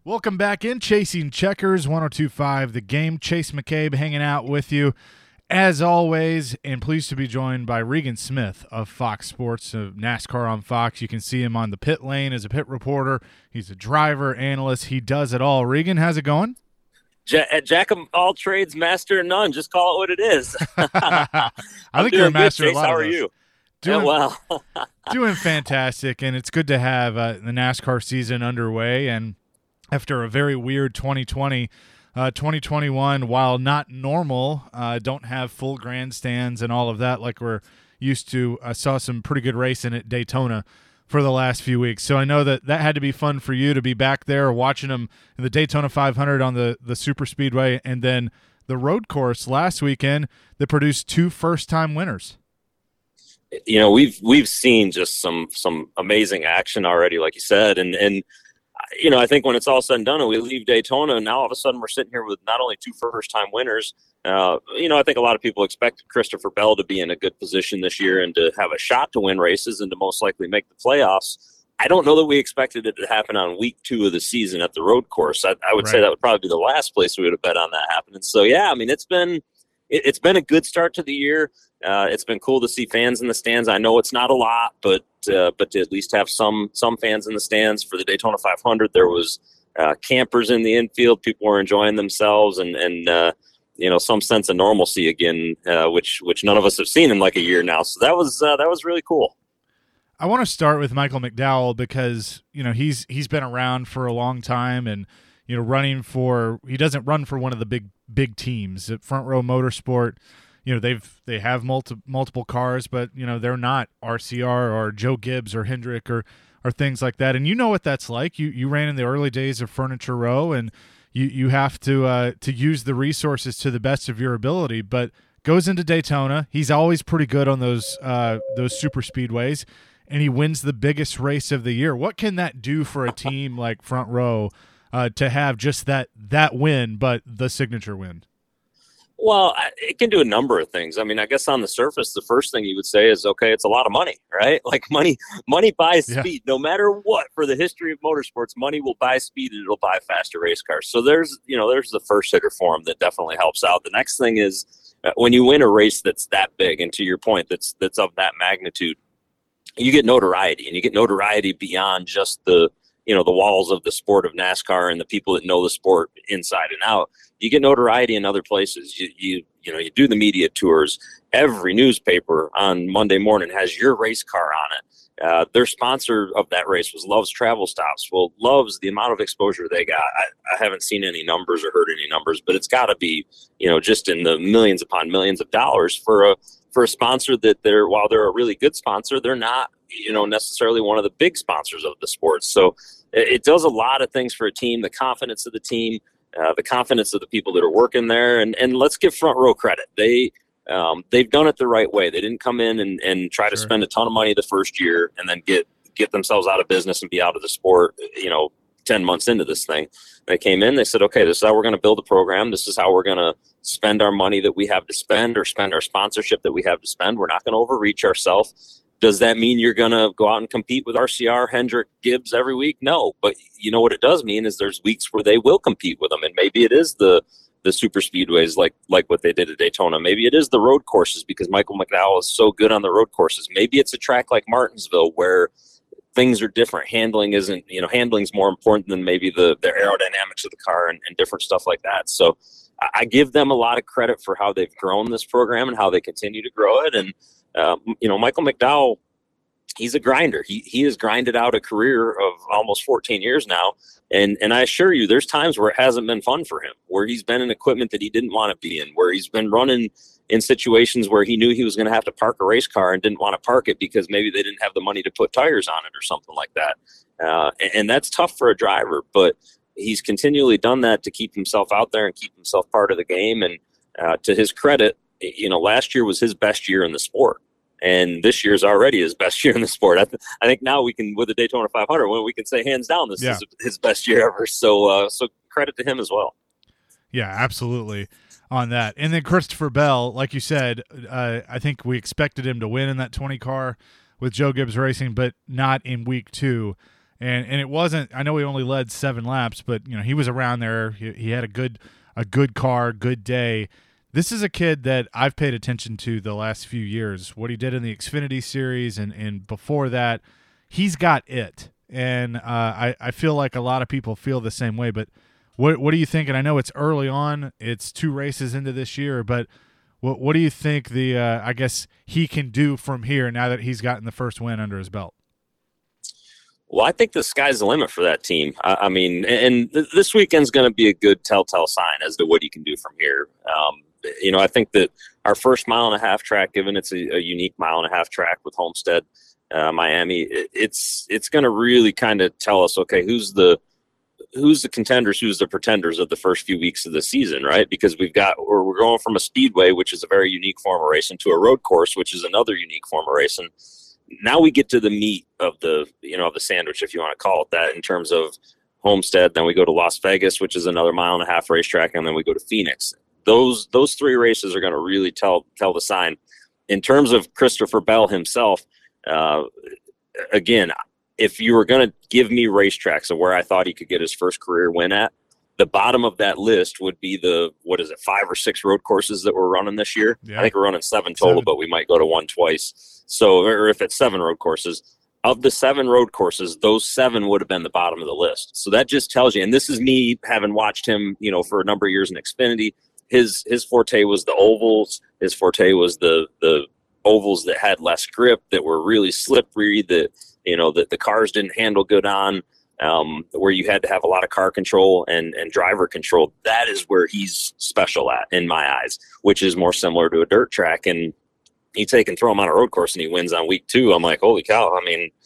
Welcome back in Chasing Checkers 1025 The Game. Chase McCabe hanging out with you as always, and pleased to be joined by Regan Smith of Fox Sports, of NASCAR on Fox. You can see him on the pit lane as a pit reporter. He's a driver, analyst. He does it all. Regan, how's it going? Jack of all trades, master of none. Just call it what it is. I think you're a master of a lot. How are you? Doing fantastic, and it's good to have the NASCAR season underway. And after a very weird 2020, 2021, while not normal, don't have full grandstands and all of that like we're used to. I saw some pretty good racing at Daytona for the last few weeks. So I know that had to be fun for you to be back there watching them in the Daytona 500 on the super speedway, and then the road course last weekend that produced two first-time winners. You know, we've seen just some amazing action already, like you said, and you know, I think when it's all said and done and we leave Daytona, and now all of a sudden we're sitting here with not only two first-time winners. You know, I think a lot of people expected Christopher Bell to be in a good position this year and to have a shot to win races and to most likely make the playoffs. I don't know that we expected it to happen on week 2 of the season at the road course. I would say that would probably be the last place we would have bet on that happening. So, yeah, I mean, it's been a good start to the year. It's been cool to see fans in the stands. I know it's not a lot, but to at least have some fans in the stands for the Daytona 500. There was campers in the infield. People were enjoying themselves, and you know, some sense of normalcy again, which none of us have seen in like a year now. So that was really cool. I want to start with Michael McDowell because, you know, he's been around for a long time, and, you know, he doesn't run for one of the big teams at Front Row Motorsport. You know, they have multiple cars, but, you know, they're not RCR or Joe Gibbs or Hendrick or things like that. And you know what that's like. You ran in the early days of Furniture Row, and you have to use the resources to the best of your ability. But goes into Daytona, he's always pretty good on those super speedways, and he wins the biggest race of the year. What can that do for a team like Front Row to have just that win, but the signature win? Well, it can do a number of things. I mean, I guess on the surface, the first thing you would say is, okay, it's a lot of money, right? Like money buys speed. No matter what, for the history of motorsports, money will buy speed and it'll buy faster race cars. So there's the first hitter form that definitely helps out. The next thing is when you win a race that's that big, and to your point, that's of that magnitude, you get notoriety, and you get notoriety beyond just the walls of the sport of NASCAR and the people that know the sport inside and out. You get notoriety in other places. You do the media tours. Every newspaper on Monday morning has your race car on it. Their sponsor of that race was Love's Travel Stops. Well, Love's, the amount of exposure they got, I haven't seen any numbers or heard any numbers, but it's got to be, just in the millions upon millions of dollars for a sponsor that while they're a really good sponsor, they're not, necessarily one of the big sponsors of the sport. So it does a lot of things for a team, the confidence of the team, the confidence of the people that are working there. And let's give Front Row credit. They've done it the right way. They didn't come in and try to spend a ton of money the first year and then get themselves out of business and be out of the sport, 10 months into this thing. They came in, they said, okay, this is how we're going to build a program. This is how we're going to spend our money that we have to spend, or spend our sponsorship that we have to spend. We're not going to overreach ourselves. Does that mean you're going to go out and compete with RCR, Hendrick, Gibbs every week? No. But you know what it does mean is there's weeks where they will compete with them. And maybe it is the super speedways like what they did at Daytona. Maybe it is the road courses because Michael McDowell is so good on the road courses. Maybe it's a track like Martinsville where things are different. Handling's more important than maybe the aerodynamics of the car and different stuff like that. So I give them a lot of credit for how they've grown this program and how they continue to grow it. And, Michael McDowell, he's a grinder. He has grinded out a career of almost 14 years now. And I assure you, there's times where it hasn't been fun for him, where he's been in equipment that he didn't want to be in, where he's been running in situations where he knew he was going to have to park a race car and didn't want to park it because maybe they didn't have the money to put tires on it or something like that. And that's tough for a driver, but he's continually done that to keep himself out there and keep himself part of the game. And to his credit, last year was his best year in the sport. And this year's already his best year in the sport. I think now we can, with the Daytona 500, we can say hands down this is his best year ever. So credit to him as well. Yeah, absolutely on that. And then Christopher Bell, like you said, I think we expected him to win in that 20 car with Joe Gibbs Racing, but not in week 2. and it wasn't. I know he only led 7 laps, but he was around there. He had a good car, good day. This is a kid that I've paid attention to the last few years. What he did in the Xfinity Series and before that, he's got it. And I feel like a lot of people feel the same way. But what do you think? And I know it's early on. It's 2 races into this year. But what do you think I guess he can do from here now that he's gotten the first win under his belt? Well, I think the sky's the limit for that team. I mean, and this weekend's going to be a good telltale sign as to what he can do from here. I think that our first 1.5 mile track, given it's a unique 1.5 mile track with Homestead, Miami, it's going to really kind of tell us, okay, who's the contenders, who's the pretenders of the first few weeks of the season, right? Because we're going from a speedway, which is a very unique form of racing, to a road course, which is another unique form of racing. Now we get to the meat of the sandwich, if you want to call it that, in terms of Homestead. Then we go to Las Vegas, which is another 1.5 mile racetrack, and then we go to Phoenix. Those 3 races are going to really tell the sign. In terms of Christopher Bell himself, again, if you were going to give me racetracks of where I thought he could get his first career win at, the bottom of that list would be 5 or 6 road courses that we're running this year. Yeah. I think we're running 7 total, but we might go to 1 twice. So, or if it's 7 road courses, of the 7 road courses, those 7 would have been the bottom of the list. So that just tells you, and this is me having watched him, for a number of years in Xfinity. His forte was the ovals. His forte was the ovals that had less grip, that were really slippery, that the cars didn't handle good on, where you had to have a lot of car control and driver control. That is where he's special at, in my eyes, which is more similar to a dirt track. And you take and throw him on a road course and he wins on week 2. I'm like, holy cow. I mean,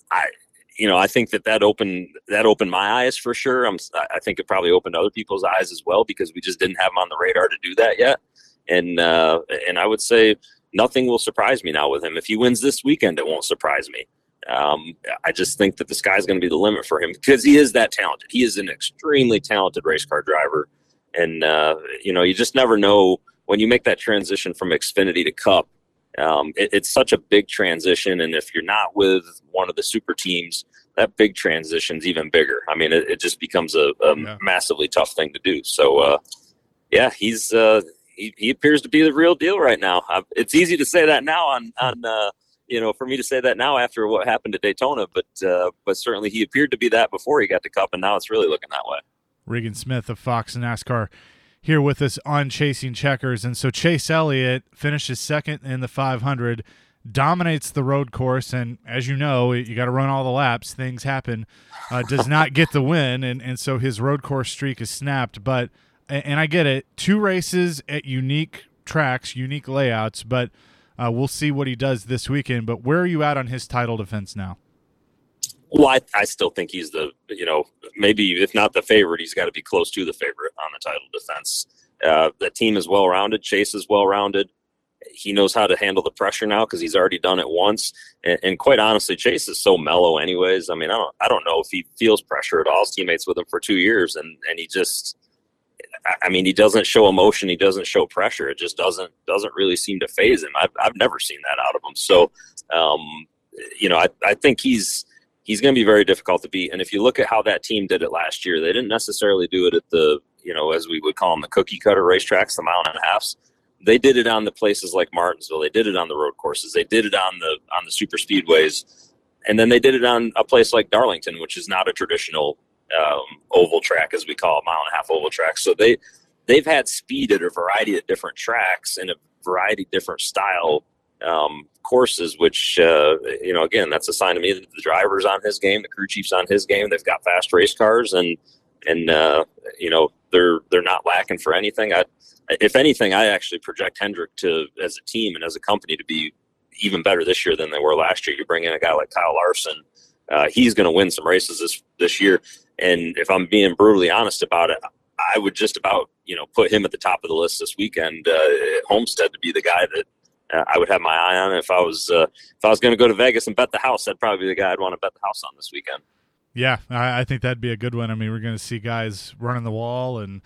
I think that opened my eyes for sure. I think it probably opened other people's eyes as well, because we just didn't have him on the radar to do that yet. And I would say nothing will surprise me now with him. If he wins this weekend, it won't surprise me. I just think that the sky's going to be the limit for him, because he is that talented. He is an extremely talented race car driver. And, you just never know when you make that transition from Xfinity to Cup. It's such a big transition. And if you're not with one of the super teams, that big transition is even bigger. I mean, it just becomes a massively tough thing to do. So, he appears to be the real deal right now. It's easy to say that now for me to say that now after what happened at Daytona, but certainly he appeared to be that before he got to Cup, and now it's really looking that way. Regan Smith of Fox NASCAR here with us on Chasing Checkers. And so Chase Elliott finishes second in the 500, dominates the road course, and as you know, you got to run all the laps. Things happen. Does not get the win, and so his road course streak is snapped. But and I get it, 2 races at unique tracks, unique layouts, but we'll see what he does this weekend. But where are you at on his title defense now? Well, I still think he's maybe if not the favorite, he's got to be close to the favorite on the title defense. The team is well-rounded. Chase is well-rounded. He knows how to handle the pressure now because he's already done it once. And quite honestly, Chase is so mellow anyways. I mean, I don't know if he feels pressure at all. His teammates with him for 2 years, and he just – he doesn't show emotion. He doesn't show pressure. It just doesn't really seem to faze him. I've never seen that out of him. So, I think he's going to be very difficult to beat. And if you look at how that team did it last year, they didn't necessarily do it at the, as we would call them, the cookie cutter racetracks, the 1.5 miles. They did it on the places like Martinsville. They did it on the road courses. They did it on the super speedways. And then they did it on a place like Darlington, which is not a traditional oval track, as we call it, 1.5 mile oval track. So they've had speed at a variety of different tracks and a variety of different style courses, which again, that's a sign to me that the driver's on his game, the crew chief's on his game. They've got fast race cars, and they're not lacking for anything. If anything, I actually project Hendrick as a team and as a company to be even better this year than they were last year. You bring in a guy like Kyle Larson, he's going to win some races this year. And if I'm being brutally honest about it, I would just about, put him at the top of the list this weekend at Homestead to be the guy that I would have my eye on. If I was going to go to Vegas and bet the house, that'd probably be the guy I'd want to bet the house on this weekend. Yeah, I think that'd be a good one. I mean, we're going to see guys running the wall and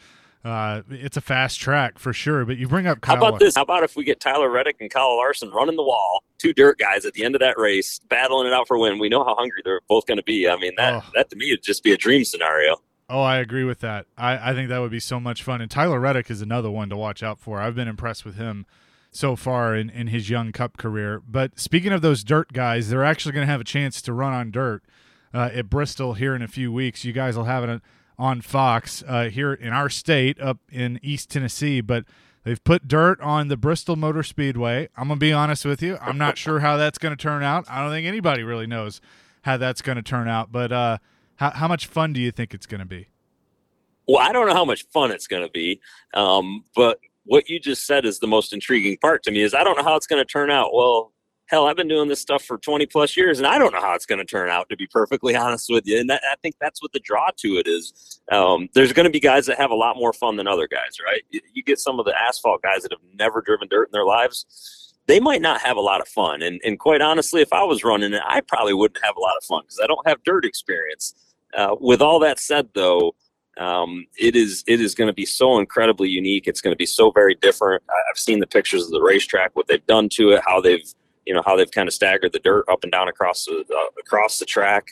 It's a fast track for sure. But you bring up How Kyle. about this? How about if we get Tyler Reddick and Kyle Larson running the wall, two dirt guys at the end of that race, battling it out for a win? We know how hungry they're both going to be. I mean, that to me would just be a dream scenario. Oh, I agree with that. I think that would be so much fun. And Tyler Reddick is another one to watch out for. I've been impressed with him so far in his young Cup career. But speaking of those dirt guys, they're actually going to have a chance to run on dirt at Bristol here in a few weeks. You guys will have it on Fox here in our state up in East Tennessee. But they've put dirt on the Bristol Motor Speedway. I'm going to be honest with you. I'm not sure how that's going to turn out. I don't think anybody really knows how that's going to turn out. But how much fun do you think it's going to be? Well, I don't know how much fun it's going to be, but what you just said is the most intriguing part to me is I don't know how it's going to turn out. Well, hell, I've been doing this stuff for 20 plus years, and I don't know how it's going to turn out, to be perfectly honest with you. And I think that's what the draw to it is. There's going to be guys that have a lot more fun than other guys, right? You get some of the asphalt guys that have never driven dirt in their lives. They might not have a lot of fun. And quite honestly, if I was running it, I probably wouldn't have a lot of fun because I don't have dirt experience. With all that said, though, it is going to be so incredibly unique. It's going to be so very different. I've seen the pictures of the racetrack, what they've done to it, how they've kind of staggered the dirt up and down across the track.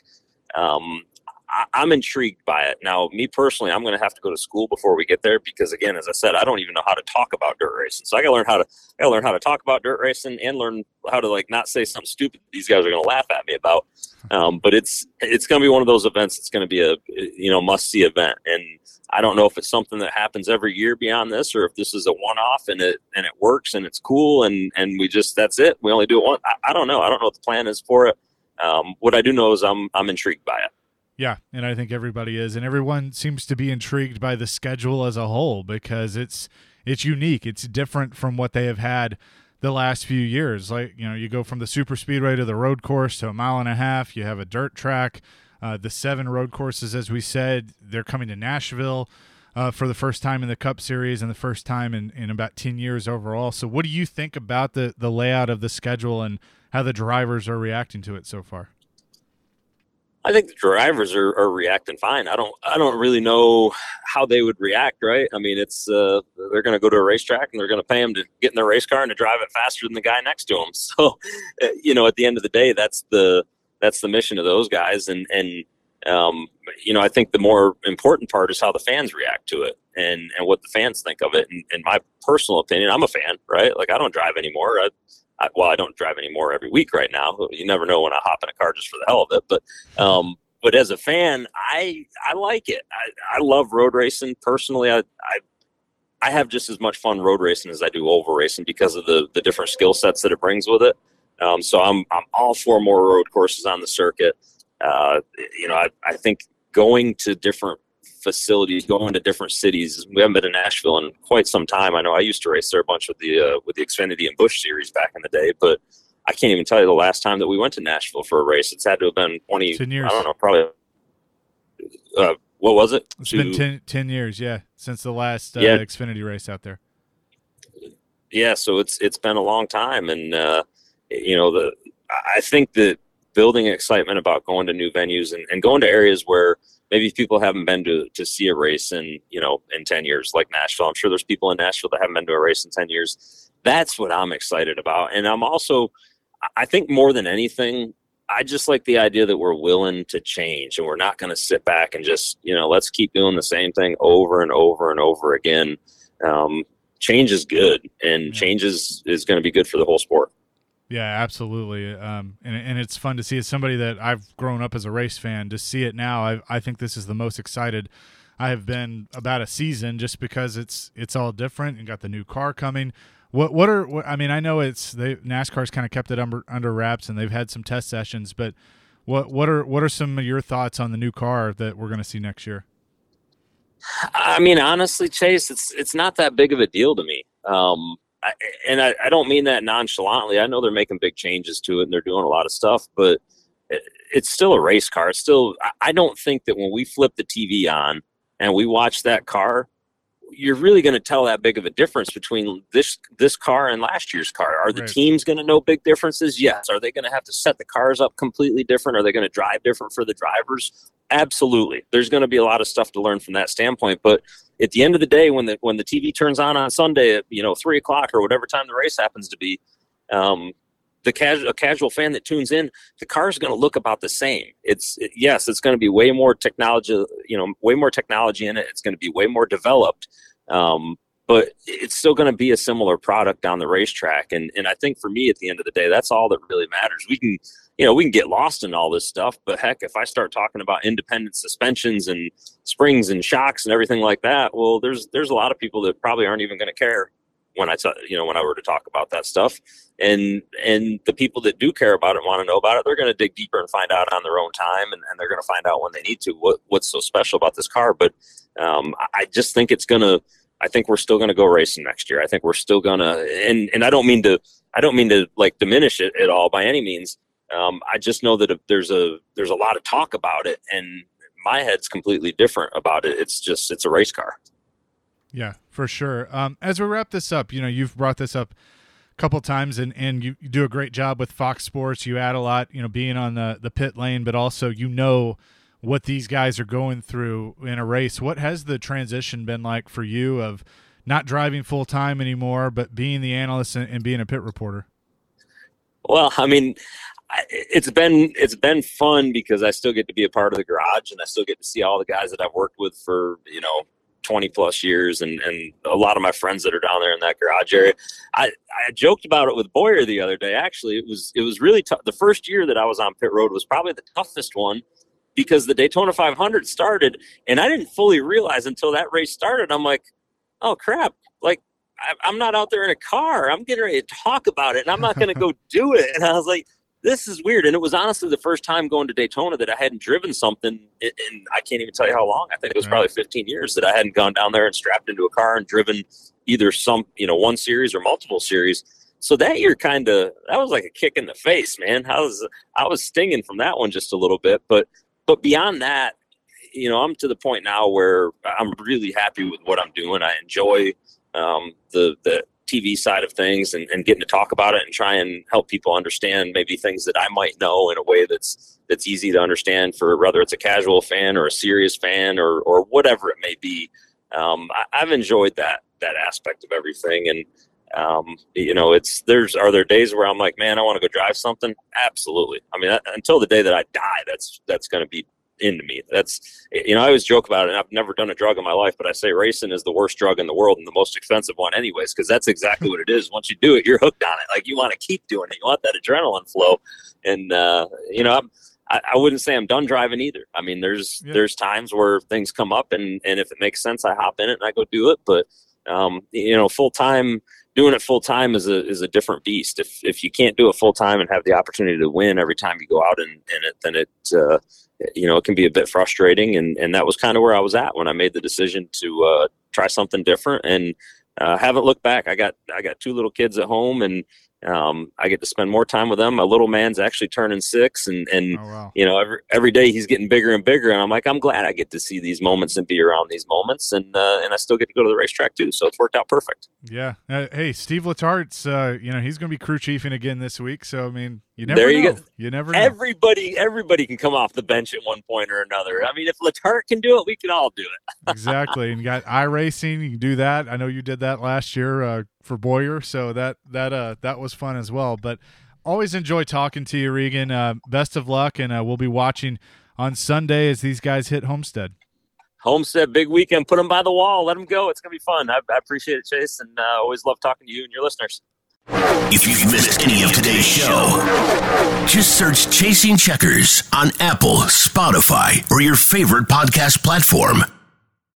I'm intrigued by it. Now, me personally, I'm going to have to go to school before we get there because, again, as I said, I don't even know how to talk about dirt racing. So I got to learn how to talk about dirt racing and learn how to not say something stupid these guys are going to laugh at me about. But it's going to be one of those events. It's going to be a must see event, and I don't know if it's something that happens every year beyond this, or if this is a one off and it works and it's cool and we just that's it. We only do it once. I don't know. I don't know what the plan is for it. What I do know is I'm intrigued by it. Yeah, and I think everybody is, and everyone seems to be intrigued by the schedule as a whole because it's unique. It's different from what they have had the last few years. Like, you go from the super speedway to the road course to a mile and a half. You have a dirt track. The 7 road courses, as we said, they're coming to Nashville for the first time in the Cup Series and the first time in about 10 years overall. So what do you think about the layout of the schedule and how the drivers are reacting to it so far? I think the drivers are reacting fine. I don't really know how they would react, right? I mean, it's they're going to go to a racetrack and they're going to pay them to get in their race car and to drive it faster than the guy next to them. So, at the end of the day, that's the mission of those guys. And I think the more important part is how the fans react to it and what the fans think of it. And in my personal opinion, I'm a fan, right? Like I don't drive anymore. I don't drive anymore every week right now. You never know when I hop in a car just for the hell of it. But as a fan, I like it. I love road racing. Personally, I have just as much fun road racing as I do oval racing because of the different skill sets that it brings with it. So I'm all for more road courses on the circuit. I think going to different facilities, going to different cities. We haven't been to Nashville in quite some time. I know I used to race there a bunch with the Xfinity and Busch series back in the day, but I can't even tell you the last time that we went to Nashville for a race. It's had to have been 10 years. I don't know, probably. What was it? It's been 10 years, yeah, since the last Xfinity race out there. Yeah, so it's been a long time, and I think that building excitement about going to new venues and going to areas where maybe people haven't been to see a race in 10 years, like Nashville. I'm sure there's people in Nashville that haven't been to a race in 10 years. That's what I'm excited about. And I think more than anything, I just like the idea that we're willing to change and we're not going to sit back and just, let's keep doing the same thing over and over and over again. Change is good, and change is going to be good for the whole sport. Yeah, absolutely. And it's fun to see. As somebody that I've grown up as a race fan, to see it now, I think this is the most excited I have been about a season, just because it's all different and got the new car coming. I know NASCAR's kind of kept it under wraps and they've had some test sessions, but what are some of your thoughts on the new car that we're going to see next year? I mean, honestly, Chase, it's not that big of a deal to me. I don't mean that nonchalantly. I know they're making big changes to it and they're doing a lot of stuff, but it's still a race car. I don't think that when we flip the TV on and we watch that car, you're really going to tell that big of a difference between this car and last year's car? Are the teams going to know big differences? Yes. Are they going to have to set the cars up completely different? Are they going to drive different for the drivers? Absolutely. There's going to be a lot of stuff to learn from that standpoint. But at the end of the day, when the TV turns on Sunday at 3:00 or whatever time the race happens to be, a casual fan that tunes in, the car is going to look about the same. It's going to be way more technology, way more technology in it. It's going to be way more developed, but it's still going to be a similar product down the racetrack. And I think for me, at the end of the day, that's all that really matters. We can get lost in all this stuff, but heck, if I start talking about independent suspensions and springs and shocks and everything like that, well, there's a lot of people that probably aren't even going to care when I were to talk about that stuff. And the people that do care about it, want to know about it, they're going to dig deeper and find out on their own time. And they're going to find out when they need to what's so special about this car. But I just think I think we're still going to go racing next year. I think we're still going to, and I don't mean to like diminish it at all by any means. I just know that there's a lot of talk about it, and my head's completely different about it. It's a race car. Yeah, for sure. As we wrap this up, you've brought this up a couple times, and you do a great job with Fox Sports. You add a lot, being on the pit lane, but also what these guys are going through in a race. What has the transition been like for you of not driving full time anymore, but being the analyst and being a pit reporter? Well, I mean, it's been fun because I still get to be a part of the garage, and I still get to see all the guys that I've worked with for 20 plus years, and a lot of my friends that are down there in that garage area. I joked about it with Boyer the other day. Actually, it was really tough. The first year that I was on pit road was probably the toughest one, because the Daytona 500 started, and I didn't fully realize until that race started. I'm like, oh crap, like I'm not out there in a car. I'm getting ready to talk about it, and I'm not going to go do it. And I was like, this is weird. And it was honestly the first time going to Daytona that I hadn't driven something in I can't even tell you how long. I think it was probably 15 years that I hadn't gone down there and strapped into a car and driven either one series or multiple series. So that year that was like a kick in the face, man. I was stinging from that one just a little bit, but beyond that, I'm to the point now where I'm really happy with what I'm doing. I enjoy the TV side of things and getting to talk about it and try and help people understand maybe things that I might know in a way that's easy to understand for whether it's a casual fan or a serious fan or whatever it may be. I've enjoyed that aspect of everything. And, are there days where I'm like, man, I want to go drive something? Absolutely. I mean, until the day that I die, that's going to be into me. That's, I always joke about it, and I've never done a drug in my life, but I say racing is the worst drug in the world and the most expensive one anyways, because that's exactly what it is. Once you do it, you're hooked on it. Like, you want to keep doing it. You want that adrenaline flow. And, I wouldn't say I'm done driving either. I mean, there's times where things come up, and if it makes sense, I hop in it and I go do it. But, doing it full time is a different beast. If you can't do it full time and have the opportunity to win every time you go out in it, then it can be a bit frustrating. And that was kind of where I was at when I made the decision to try something different, and haven't looked back. I got 2 little kids at home, and I get to spend more time with them. My little man's actually turning 6, and oh, wow. Every day he's getting bigger and bigger. And I'm like, I'm glad I get to see these moments and be around these moments. And I still get to go to the racetrack too. So it's worked out perfect. Yeah. Hey, Steve Letart's, he's going to be crew chiefing again this week. So, I mean, you never know. You never know. Everybody can come off the bench at one point or another. I mean, if Letarte can do it, we can all do it. Exactly. And you got iRacing. You can do that. I know you did that last year for Boyer. So that was fun as well. But always enjoy talking to you, Regan. Best of luck. And we'll be watching on Sunday as these guys hit Homestead. Homestead, big weekend. Put them by the wall. Let them go. It's going to be fun. I appreciate it, Chase. And always love talking to you and your listeners. If you've missed any of today's show, just search Chasing Checkers on Apple, Spotify, or your favorite podcast platform.